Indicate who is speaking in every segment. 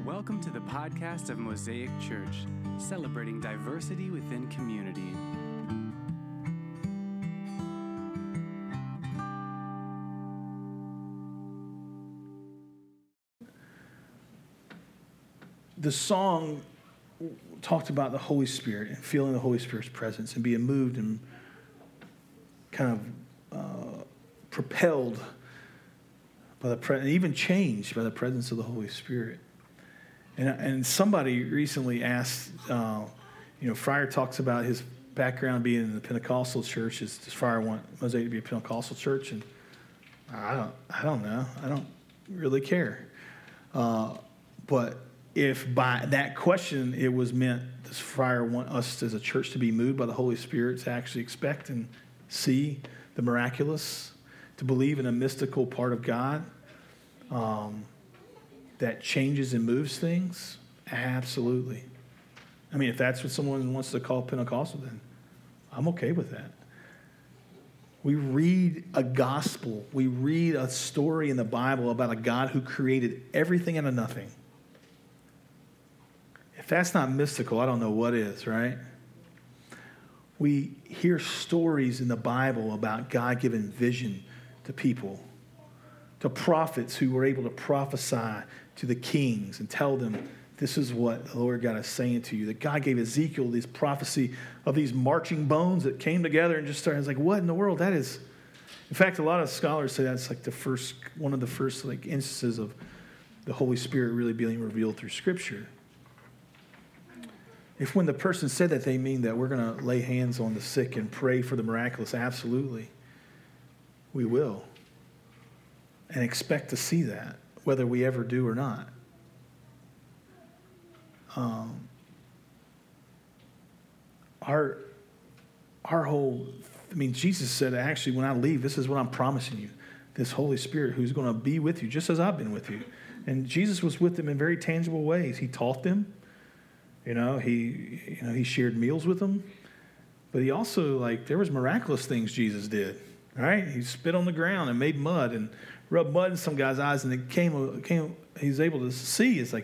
Speaker 1: Welcome to the podcast of Mosaic Church, celebrating diversity within community.
Speaker 2: The song talked about the Holy Spirit and feeling the Holy Spirit's presence and being moved and kind of propelled by and even changed by the presence of the Holy Spirit. And somebody recently asked, Friar talks about his background being in the Pentecostal church. Does Friar want Mosaic to be a Pentecostal church? And I don't know. I don't really care. But if by that question it was meant, does Friar want us as a church to be moved by the Holy Spirit to actually expect and see the miraculous, to believe in a mystical part of God that changes and moves things? Absolutely. I mean, if that's what someone wants to call Pentecostal, then I'm okay with that. We read a gospel. We read a story in the Bible about a God who created everything out of nothing. If that's not mystical, I don't know what is, right? We hear stories in the Bible about God giving vision to people, to prophets who were able to prophesy to the kings and tell them, this is what the Lord God is saying to you. That God gave Ezekiel this prophecy of these marching bones that came together and just started. It's like, what in the world? That is, in fact, a lot of scholars say that's like one of the first instances of the Holy Spirit really being revealed through Scripture. If when the person said that, they mean that we're going to lay hands on the sick and pray for the miraculous, absolutely, we will. And expect to see that, whether we ever do or not. Our whole, Jesus said, actually, when I leave, this is what I'm promising you. This Holy Spirit who's going to be with you, just as I've been with you. And Jesus was with them in very tangible ways. He taught them. He shared meals with them. But he also, there was miraculous things Jesus did. All right? He spit on the ground and made mud and rubbed mud in some guy's eyes, and he was able to see. It's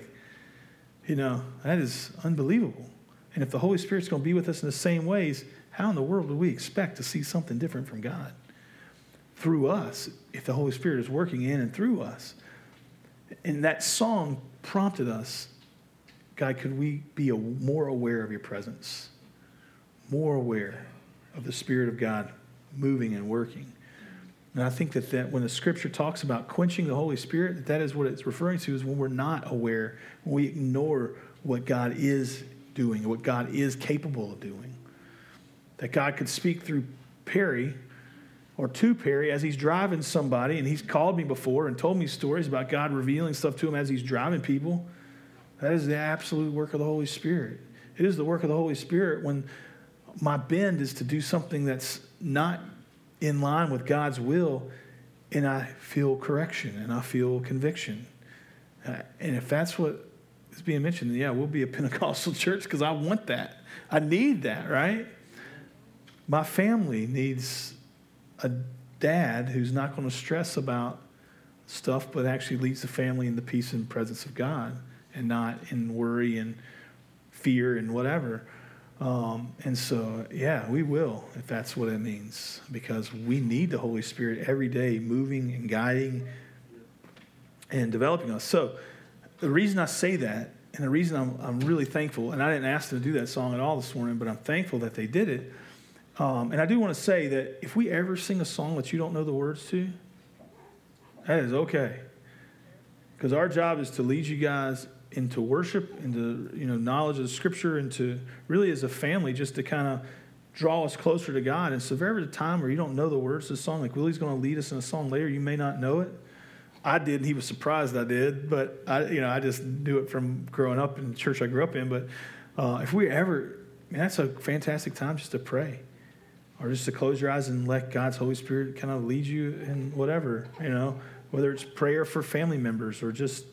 Speaker 2: that is unbelievable. And if the Holy Spirit's going to be with us in the same ways, how in the world do we expect to see something different from God through us if the Holy Spirit is working in and through us? And that song prompted us, God, could we be more aware of your presence, more aware of the Spirit of God moving and working? And I think that when the Scripture talks about quenching the Holy Spirit, that is what it's referring to, is when we're not aware, when we ignore what God is doing, what God is capable of doing. That God could speak through Perry or to Perry as he's driving somebody, and he's called me before and told me stories about God revealing stuff to him as he's driving people. That is the absolute work of the Holy Spirit. It is the work of the Holy Spirit when my bend is to do something that's not in line with God's will, and I feel correction and I feel conviction. And if that's what is being mentioned, then yeah, we'll be a Pentecostal church because I want that. I need that, right? My family needs a dad who's not going to stress about stuff, but actually leads the family in the peace and presence of God and not in worry and fear and whatever. And so, yeah, we will, if that's what it means, because we need the Holy Spirit every day moving and guiding and developing us. So the reason I say that, and the reason I'm really thankful, and I didn't ask them to do that song at all this morning, but I'm thankful that they did it. And I do want to say that if we ever sing a song that you don't know the words to, that is okay. Because our job is to lead you guys into worship, into knowledge of the Scripture, into really as a family just to kind of draw us closer to God. And so if ever a time where you don't know the words to the song, like Willie's going to lead us in a song later, you may not know it. I did, and he was surprised I did, but I just knew it from growing up in the church I grew up in. But if we ever, that's a fantastic time just to pray, or just to close your eyes and let God's Holy Spirit kind of lead you in whatever, whether it's prayer for family members or just.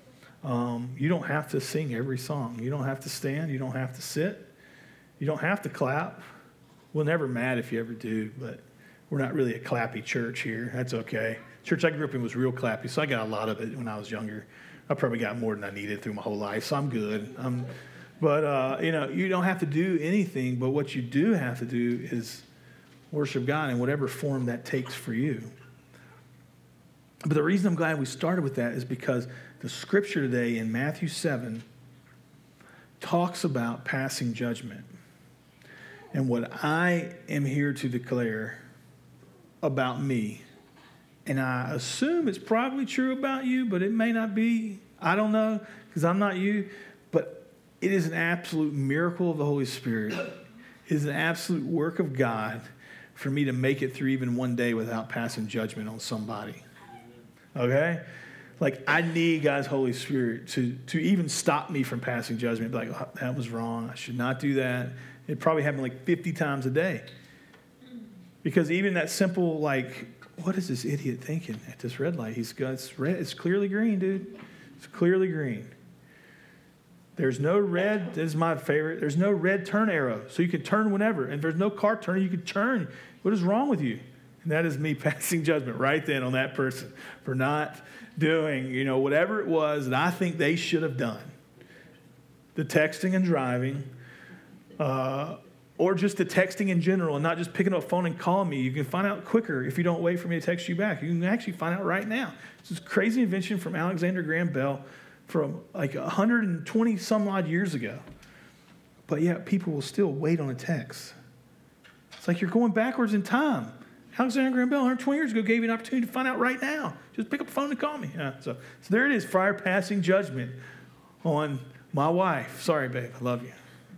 Speaker 2: You don't have to sing every song. You don't have to stand. You don't have to sit. You don't have to clap. We're never mad if you ever do, but we're not really a clappy church here. That's okay. Church I grew up in was real clappy, so I got a lot of it when I was younger. I probably got more than I needed through my whole life, so I'm good. But you don't have to do anything, but what you do have to do is worship God in whatever form that takes for you. But the reason I'm glad we started with that is because the scripture today in Matthew 7 talks about passing judgment. And what I am here to declare about me, and I assume it's probably true about you, but it may not be. I don't know, because I'm not you. But it is an absolute miracle of the Holy Spirit. It is an absolute work of God for me to make it through even one day without passing judgment on somebody. Okay? Like, I need God's Holy Spirit to even stop me from passing judgment. Be like, oh, that was wrong. I should not do that. It probably happened like 50 times a day. Because even that simple, like, what is this idiot thinking at this red light? It's clearly green, dude. It's clearly green. There's no red. This is my favorite. There's no red turn arrow. So you can turn whenever. And if there's no car turning, you can turn. What is wrong with you? And that is me passing judgment right then on that person for not doing, whatever it was that I think they should have done. The texting and driving, or just the texting in general and not just picking up a phone and calling me. You can find out quicker if you don't wait for me to text you back. You can actually find out right now. This is a crazy invention from Alexander Graham Bell from like 120 some odd years ago. But yet people will still wait on a text. It's like you're going backwards in time. Alexander Graham Bell 120 years ago gave you an opportunity to find out right now. Just pick up the phone and call me. Yeah, so there it is, Friar passing judgment on my wife. Sorry, babe, I love you.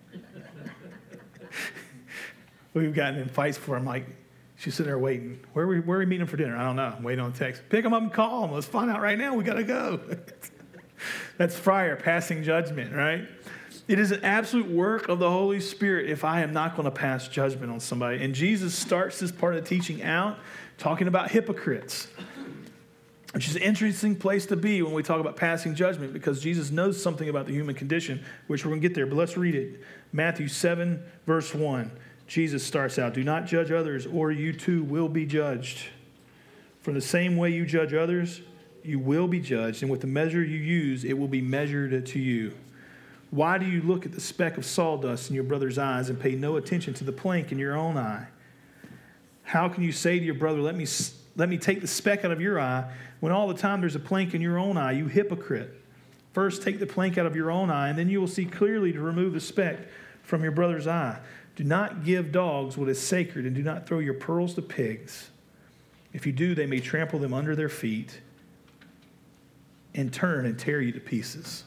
Speaker 2: We've gotten in fights before. I'm like, she's sitting there waiting. Where are we meeting for dinner? I don't know. I'm waiting on the text. Pick them up and call them. Let's find out right now. We got to go. That's Friar passing judgment, right? It is an absolute work of the Holy Spirit if I am not going to pass judgment on somebody. And Jesus starts this part of the teaching out talking about hypocrites, which is an interesting place to be when we talk about passing judgment, because Jesus knows something about the human condition, which we're going to get there. But let's read it. Matthew 7, verse 1. Jesus starts out, "Do not judge others, or you too will be judged. For the same way you judge others, you will be judged. And with the measure you use, it will be measured to you. Why do you look at the speck of sawdust in your brother's eyes and pay no attention to the plank in your own eye? How can you say to your brother, let me take the speck out of your eye, when all the time there's a plank in your own eye, you hypocrite? First take the plank out of your own eye, and then you will see clearly to remove the speck from your brother's eye. Do not give dogs what is sacred, and do not throw your pearls to pigs. If you do, they may trample them under their feet and turn and tear you to pieces."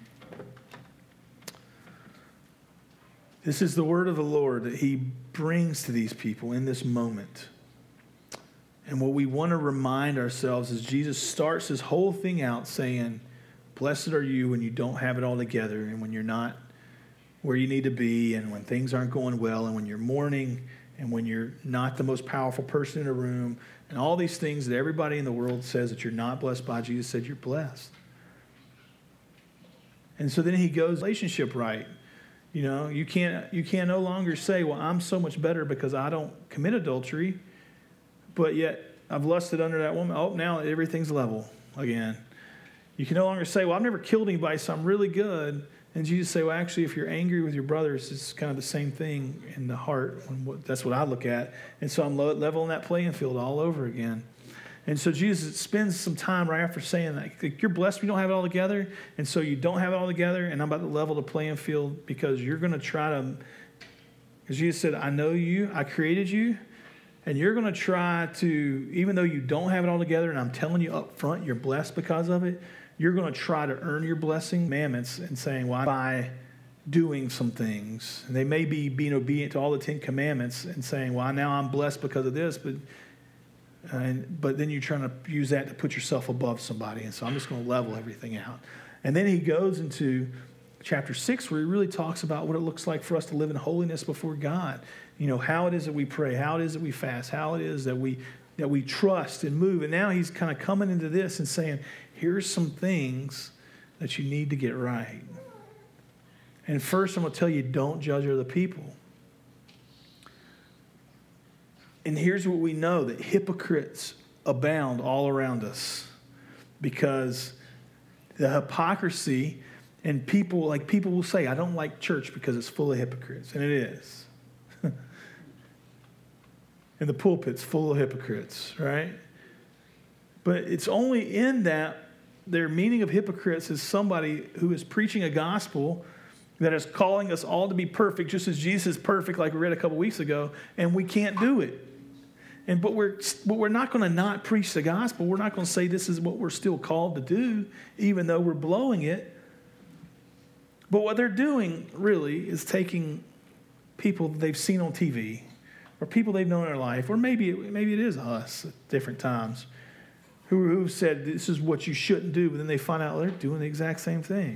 Speaker 2: This is the word of the Lord that he brings to these people in this moment. And what we want to remind ourselves is Jesus starts this whole thing out saying, blessed are you when you don't have it all together, and when you're not where you need to be, and when things aren't going well, and when you're mourning, and when you're not the most powerful person in a room, and all these things that everybody in the world says that you're not blessed by. Jesus said you're blessed. And so then he goes, relationship right. You can't no longer say, well, I'm so much better because I don't commit adultery, but yet I've lusted under that woman. Oh, now everything's level again. You can no longer say, well, I've never killed anybody, so I'm really good. And Jesus say, well, actually, if you're angry with your brothers, it's kind of the same thing in the heart. That's what I look at. And so I'm leveling that playing field all over again. And so Jesus spends some time right after saying that, you're blessed when you don't have it all together, and so you don't have it all together, and I'm about to level the playing field because you're going to try to, because Jesus said, I know you, I created you, and you're going to try to, even though you don't have it all together, and I'm telling you up front, you're blessed because of it, you're going to try to earn your blessing, commandments, and saying, well, by doing some things. And they may be being obedient to all the 10 commandments and saying, well, now I'm blessed because of this, but then you're trying to use that to put yourself above somebody. And so I'm just going to level everything out. And then he goes into chapter 6 where he really talks about what it looks like for us to live in holiness before God. How it is that we pray, how it is that we fast, how it is that we trust and move. And now he's kind of coming into this and saying, here's some things that you need to get right. And first I'm going to tell you, don't judge other people. And here's what we know, that hypocrites abound all around us, because the hypocrisy, and people will say, I don't like church because it's full of hypocrites. And it is. And the pulpit's full of hypocrites, right? But it's only in that their meaning of hypocrites is somebody who is preaching a gospel that is calling us all to be perfect, just as Jesus is perfect, like we read a couple weeks ago, and we can't do it. But we're not going to not preach the gospel. We're not going to say this is what we're still called to do, even though we're blowing it. But what they're doing, really, is taking people they've seen on TV, or people they've known in their life, or maybe it is us at different times, who said this is what you shouldn't do, but then they find out they're doing the exact same thing.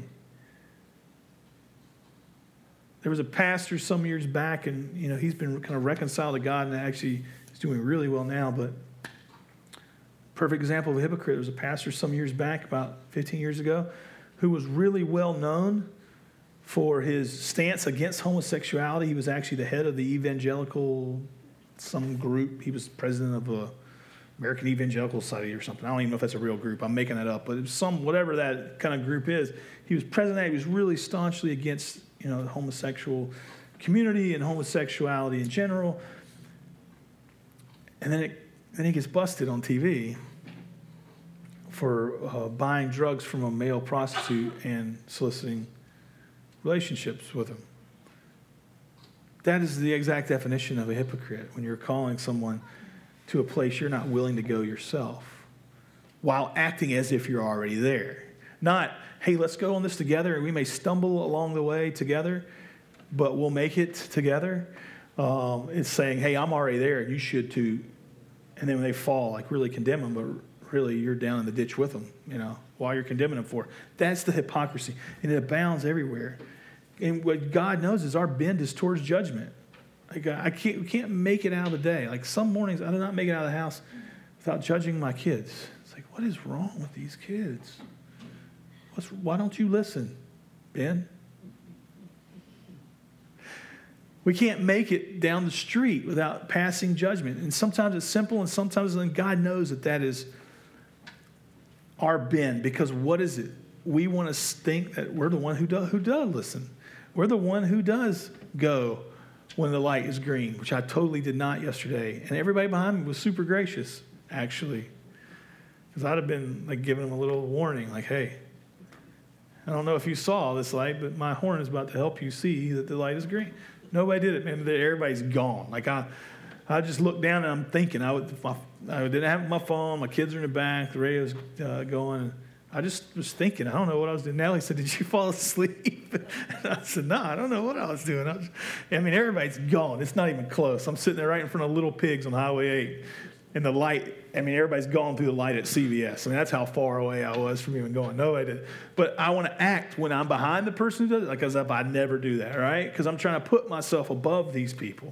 Speaker 2: There was a pastor some years back, and he's been kind of reconciled to God, and actually is doing really well now. But perfect example of a hypocrite. There was a pastor some years back, about 15 years ago, who was really well known for his stance against homosexuality. He was actually the head of the evangelical, some group. He was president of the American Evangelical Society or something. I don't even know if that's a real group. I'm making that up. But it was whatever that kind of group is. He was president. He was really staunchly against the homosexual community and homosexuality in general. And then he gets busted on TV for buying drugs from a male prostitute and soliciting relationships with him. That is the exact definition of a hypocrite, when you're calling someone to a place you're not willing to go yourself while acting as if you're already there. Not, hey, let's go on this together, and we may stumble along the way together, but we'll make it together. It's saying, hey, I'm already there, and you should too. And then when they fall, really condemn them, but really you're down in the ditch with them, while you're condemning them for it. That's the hypocrisy, and it abounds everywhere. And what God knows is our bend is towards judgment. We can't make it out of the day. Some mornings, I do not make it out of the house without judging my kids. It's what is wrong with these kids? Why don't you listen, Ben? We can't make it down the street without passing judgment. And sometimes it's simple, and sometimes God knows that is our bend. Because what is it? We want to think that we're the one who does listen. We're the one who does go when the light is green, which I totally did not yesterday. And everybody behind me was super gracious, actually. Because I'd have been giving them a little warning, hey, I don't know if you saw this light, but my horn is about to help you see that the light is green. Nobody did it, man. Everybody's gone. I just looked down and I'm thinking. I didn't have my phone. My kids are in the back. The radio's going. I just was thinking. I don't know what I was doing. Natalie said, "Did you fall asleep?" And I said, "No, I don't know what I was doing." Everybody's gone. It's not even close. I'm sitting there right in front of Little Pigs on Highway 8. And the light, everybody's gone through the light at CVS. That's how far away I was from even going. No, I didn't. But I want to act when I'm behind the person who does it, as if I never do that, right? Because I'm trying to put myself above these people.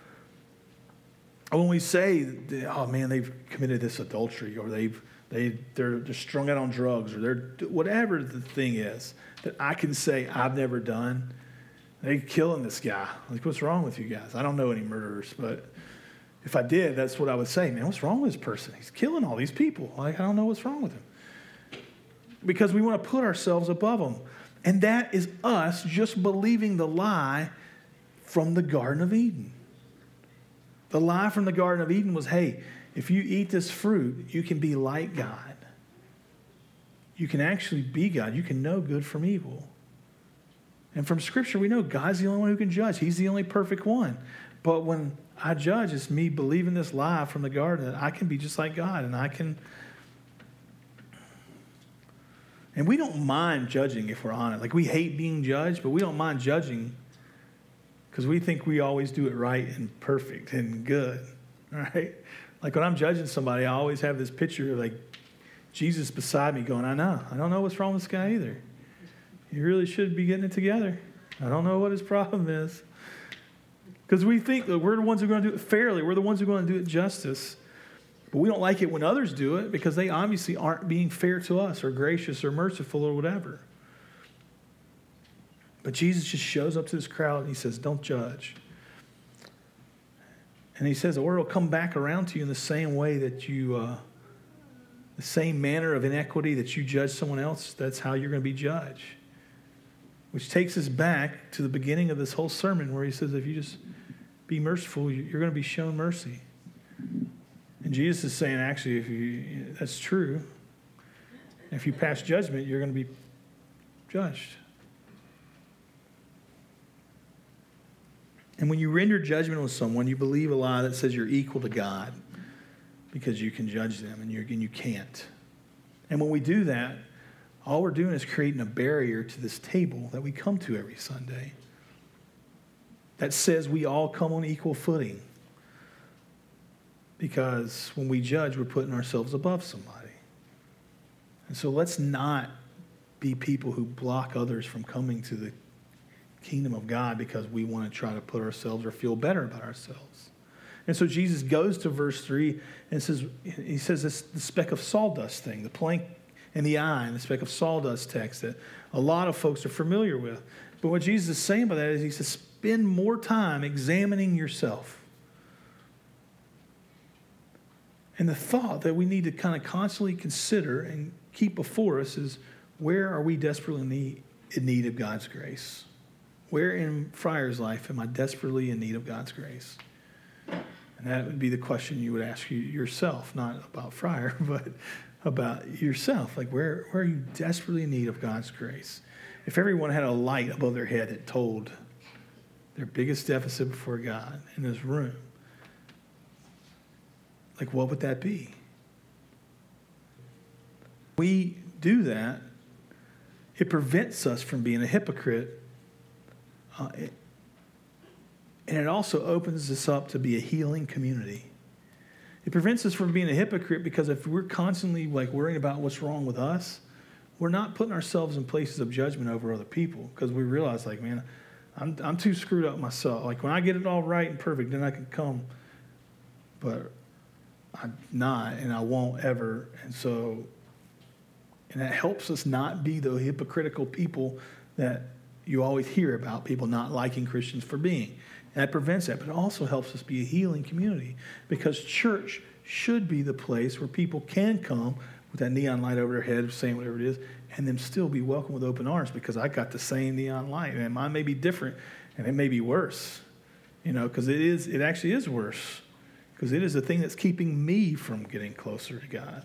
Speaker 2: When we say, oh man, they've committed this adultery, or they're strung out on drugs, or they're whatever the thing is that I can say I've never done. They're killing this guy. What's wrong with you guys? I don't know any murderers, but if I did, that's what I would say. Man, what's wrong with this person? He's killing all these people. I don't know what's wrong with him. Because we want to put ourselves above them. And that is us just believing the lie from the Garden of Eden. The lie from the Garden of Eden was, hey, if you eat this fruit, you can be like God. You can actually be God. You can know good from evil. And from Scripture, we know God's the only one who can judge. He's the only perfect one. But when I judge, it's me believing this lie from the garden that I can be just like God, and I can. And we don't mind judging if we're honest. We hate being judged, but we don't mind judging because we think we always do it right and perfect and good, right? When I'm judging somebody, I always have this picture of Jesus beside me going, I don't know what's wrong with this guy either. He really should be getting it together. I don't know what his problem is. Because we think that we're the ones who are going to do it fairly. We're the ones who are going to do it justice. But we don't like it when others do it because they obviously aren't being fair to us or gracious or merciful or whatever. But Jesus just shows up to this crowd and he says, don't judge. And he says, or it'll come back around to you in the same way that you the same manner of inequity that you judge someone else, that's how you're going to be judged. Which takes us back to the beginning of this whole sermon where he says, if you just be merciful, you're going to be shown mercy. And Jesus is saying, actually, that's true. If you pass judgment, you're going to be judged. And when you render judgment on someone, you believe a lie that says you're equal to God because you can judge them, and you can't. And when we do that, all we're doing is creating a barrier to this table that we come to every Sunday that says we all come on equal footing. Because when we judge, we're putting ourselves above somebody. And so let's not be people who block others from coming to the kingdom of God because we want to try to put ourselves or feel better about ourselves. And so Jesus goes to verse 3 and he says this, the speck of sawdust thing, the plank in the eye and the speck of sawdust text that a lot of folks are familiar with. But what Jesus is saying by that is he says, spend more time examining yourself. And the thought that we need to kind of constantly consider and keep before us is, where are we desperately in need of God's grace? Where in Friar's life am I desperately in need of God's grace? And that would be the question you would ask yourself, not about Friar, but about yourself. Like, where are you desperately in need of God's grace? If everyone had a light above their head that told their biggest deficit before God in this room, like, what would that be? We do that, it prevents us from being a hypocrite. And it also opens us up to be a healing community. It prevents us from being a hypocrite because if we're constantly like worrying about what's wrong with us, we're not putting ourselves in places of judgment over other people because we realize, like, man, I'm too screwed up myself. Like, when I get it all right and perfect, then I can come. But I'm not, and I won't ever. And that helps us not be the hypocritical people that you always hear about, people not liking Christians for being. And that prevents that. But it also helps us be a healing community because church should be the place where people can come with that neon light over their head, saying whatever it is, and then still be welcome with open arms because I got the same neon light. And mine may be different, and it may be worse, because it actually is worse. Because it is the thing that's keeping me from getting closer to God.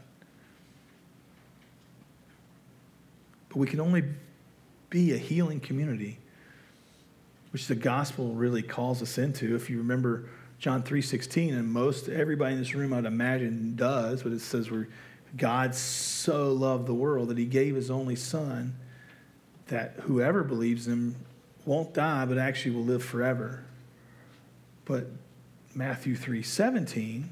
Speaker 2: But we can only be a healing community, which the gospel really calls us into. If you remember John 3:16, and everybody in this room, I'd imagine, does, but it says where God so loved the world that he gave his only son, that whoever believes in him won't die, but actually will live forever. But Matthew 3:17,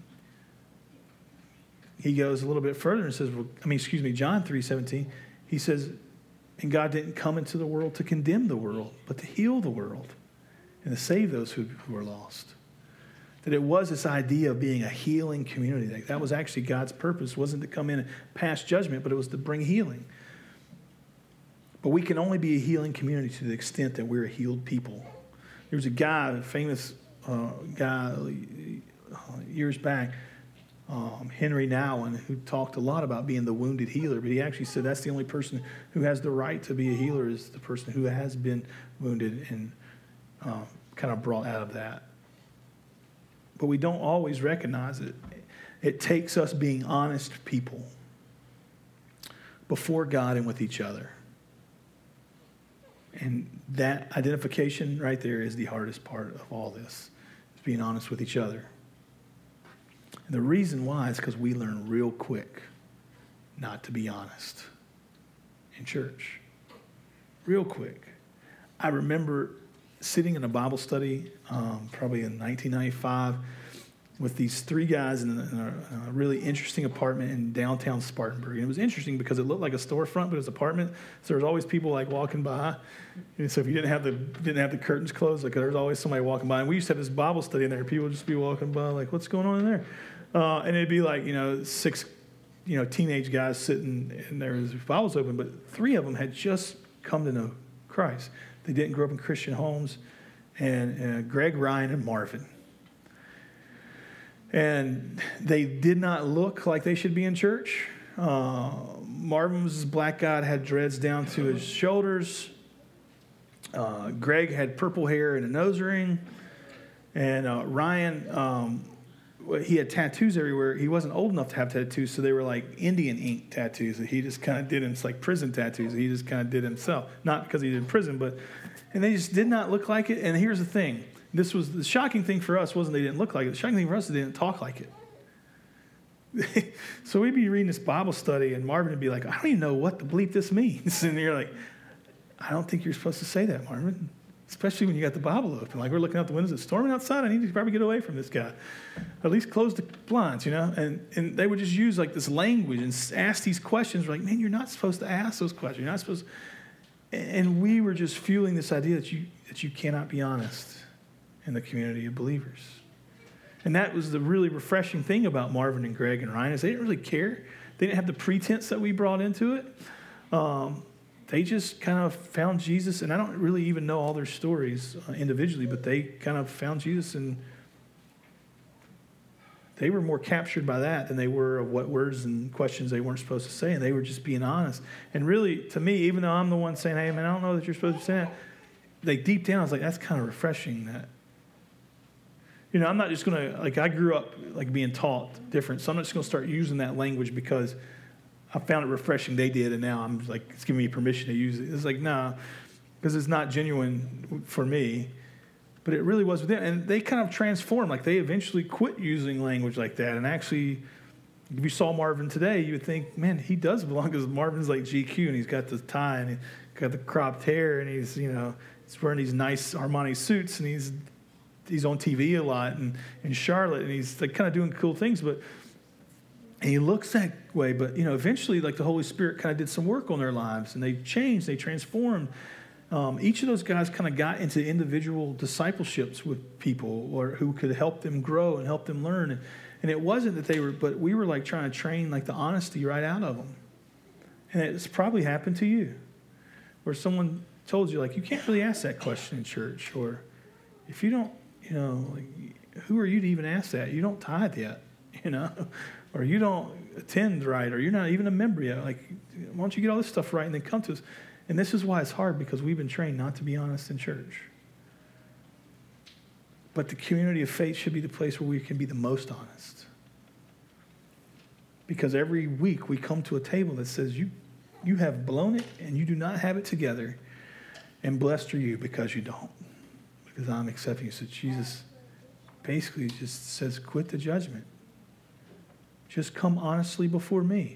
Speaker 2: he goes a little bit further and says, John 3:17, he says, and God didn't come into the world to condemn the world, but to heal the world and to save those who are lost. That it was this idea of being a healing community. That was actually God's purpose. It wasn't to come in and pass judgment, but it was to bring healing. But we can only be a healing community to the extent that we're a healed people. There was a guy, a famous guy years back, Henry Nouwen, who talked a lot about being the wounded healer, but he actually said that's the only person who has the right to be a healer is the person who has been wounded and kind of brought out of that. But we don't always recognize it. It takes us being honest people before God and with each other. And that identification right there is the hardest part of all this, is being honest with each other. And the reason why is because we learn real quick not to be honest in church. Real quick. I remember sitting in a Bible study probably in 1995 with these three guys in a really interesting apartment in downtown Spartanburg. And it was interesting because it looked like a storefront, but it was an apartment. So there was always people like walking by. And so if you didn't have the curtains closed, like there was always somebody walking by. And we used to have this Bible study in there. People would just be walking by like, what's going on in there? And it'd be like, 6, teenage guys sitting in there as Bibles open. But 3 of them had just come to know Christ. They didn't grow up in Christian homes. And Greg, Ryan, and Marvin. And they did not look like they should be in church. Marvin was this black guy, had dreads down to his shoulders. Greg had purple hair and a nose ring. And Ryan, he had tattoos everywhere. He wasn't old enough to have tattoos, so they were like Indian ink tattoos that he just kind of did. It's like prison tattoos that he just kind of did himself. Not because he did in prison, and they just did not look like it. And here's the thing. This was the shocking thing for us wasn't they didn't look like it. The shocking thing for us is they didn't talk like it. So we'd be reading this Bible study, and Marvin would be like, I don't even know what the bleep this means. And you're like, I don't think you're supposed to say that, Marvin. Especially when you got the Bible open. Like, we're looking out the windows, it's storming outside. I need to probably get away from this guy. Or at least close the blinds, you know? And they would just use, like, this language and ask these questions. We're like, man, you're not supposed to ask those questions. You're not supposed to. And we were just fueling this idea that you cannot be honest in the community of believers. And that was the really refreshing thing about Marvin and Greg and Ryan is they didn't really care. They didn't have the pretense that we brought into it. They just kind of found Jesus, and I don't really even know all their stories individually, but they kind of found Jesus, and they were more captured by that than they were of what words and questions they weren't supposed to say, and they were just being honest. And really, to me, even though I'm the one saying, hey, man, I don't know that you're supposed to say that, like deep down, I was like, that's kind of refreshing that. You know, I'm not just going to, like I grew up like being taught different, so I'm not just going to start using that language because I found it refreshing they did, and now I'm like, it's giving me permission to use it. It's like, nah, because it's not genuine for me. But it really was with them. And they kind of transformed. Like, they eventually quit using language like that. And actually, if you saw Marvin today, you would think, man, he does belong, because Marvin's like GQ, and he's got the tie, and he's got the cropped hair, and he's, you know, he's wearing these nice Armani suits, and he's on TV a lot, and in Charlotte, and he's like kind of doing cool things, but and he looks that way, but, you know, eventually, like, the Holy Spirit kind of did some work on their lives, and they changed, they transformed. Each of those guys kind of got into individual discipleships with people or who could help them grow and help them learn. And it wasn't that but we were, like, trying to train, like, the honesty right out of them. And it's probably happened to you, where someone told you, like, you can't really ask that question in church, or if you don't, you know, like, who are you to even ask that? You don't tithe yet, you know, or you don't attend right, or you're not even a member yet. Like, why don't you get all this stuff right and then come to us? And this is why it's hard, because we've been trained not to be honest in church. But the community of faith should be the place where we can be the most honest. Because every week we come to a table that says, you have blown it and you do not have it together, and blessed are you because you don't. Because I'm accepting you. So Jesus basically just says, quit the judgment. Just come honestly before me.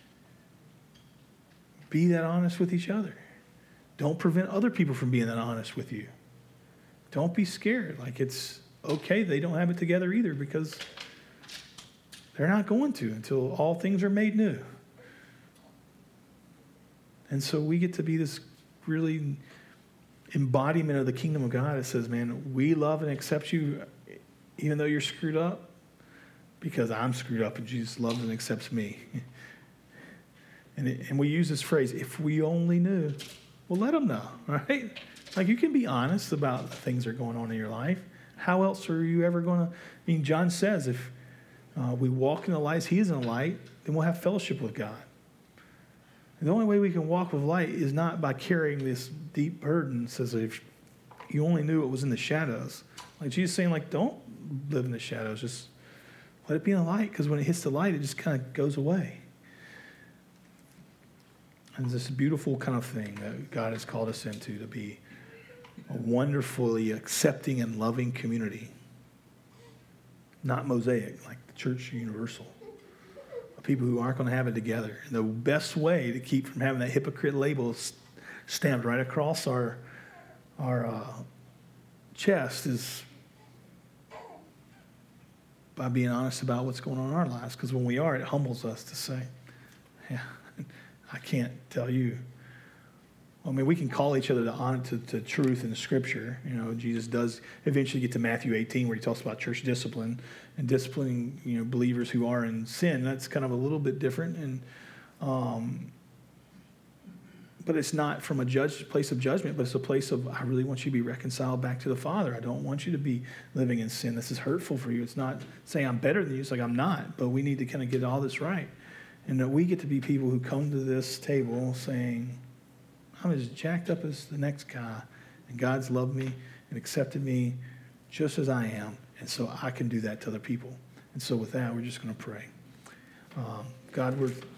Speaker 2: Be that honest with each other. Don't prevent other people from being that honest with you. Don't be scared. Like, it's okay they don't have it together either, because they're not going to until all things are made new. And so we get to be this really embodiment of the kingdom of God that says, man, we love and accept you even though you're screwed up, because I'm screwed up and Jesus loves and accepts me. And we use this phrase, if we only knew. Well, let them know, right? Like, you can be honest about the things that are going on in your life. How else are you ever going to? I mean, John says if we walk in the light as he is in the light, then we'll have fellowship with God. And the only way we can walk with light is not by carrying this deep burden. It says if you only knew what was in the shadows. Like Jesus saying, like, don't live in the shadows. Just let it be in the light, because when it hits the light, it just kind of goes away. And it's this beautiful kind of thing that God has called us into, to be a wonderfully accepting and loving community. Not Mosaic, like the church universal. People who aren't going to have it together. And the best way to keep from having that hypocrite label stamped right across our chest is by being honest about what's going on in our lives. Because when we are, it humbles us to say, yeah, I can't tell you. I mean, we can call each other to truth in the Scripture. You know, Jesus does eventually get to Matthew 18, where he talks about church discipline and disciplining, you know, believers who are in sin. That's kind of a little bit different, and but it's not from a place of judgment, but it's a place of, I really want you to be reconciled back to the Father. I don't want you to be living in sin. This is hurtful for you. It's not saying I'm better than you. It's like, I'm not, but we need to kind of get all this right. And that we get to be people who come to this table saying, I'm as jacked up as the next guy, and God's loved me and accepted me just as I am, and so I can do that to other people. And so with that, we're just going to pray. God,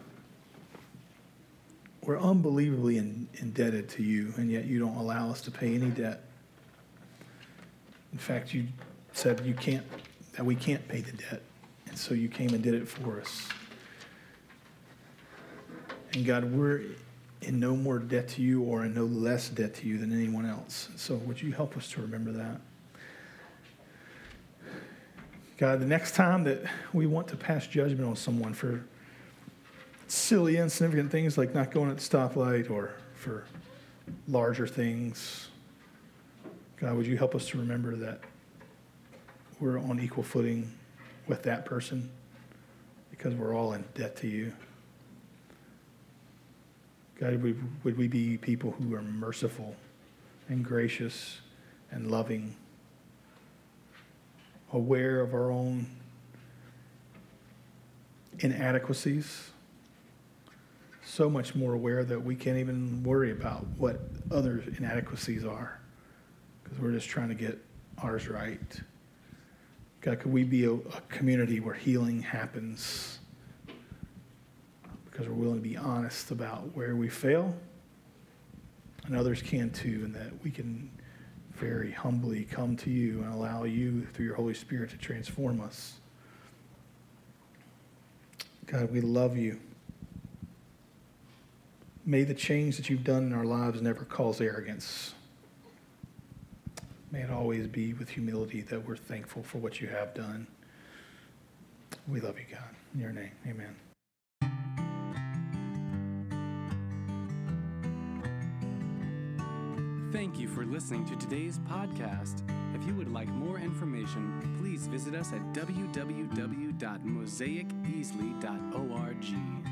Speaker 2: we're unbelievably indebted to you, and yet you don't allow us to pay any debt. In fact, you said that we can't pay the debt, and so you came and did it for us. And God, we're in no more debt to you or in no less debt to you than anyone else. So would you help us to remember that? God, the next time that we want to pass judgment on someone for silly, insignificant things like not going at the stoplight or for larger things, God, would you help us to remember that we're on equal footing with that person because we're all in debt to you. God, would we be people who are merciful and gracious and loving, aware of our own inadequacies, so much more aware that we can't even worry about what other inadequacies are because we're just trying to get ours right. God, could we be a community where healing happens because we're willing to be honest about where we fail, and others can too, and that we can very humbly come to you and allow you through your Holy Spirit to transform us. God, we love you. May the change that you've done in our lives never cause arrogance. May it always be with humility that we're thankful for what you have done. We love you, God. In your name, amen.
Speaker 1: Thank you for listening to today's podcast. If you would like more information, please visit us at www.mosaiceasley.org.